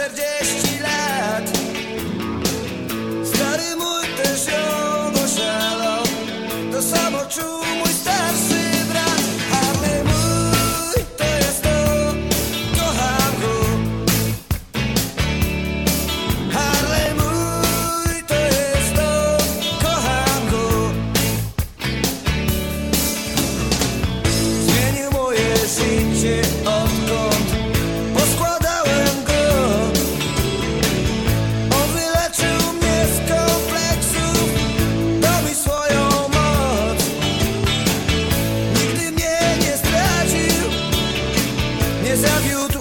40 lat. Stary mój też ją oszalał, to samo czuł mój starszy brat. Harley mój to jest to, kocham go. Harley mój to jest to, kocham go. Zmienił moje życie odkąd poskładałem go. On wyleczył mnie z kompleksów, dał mi swoją moc. Nigdy mnie nie zdradził, nie zawiódł.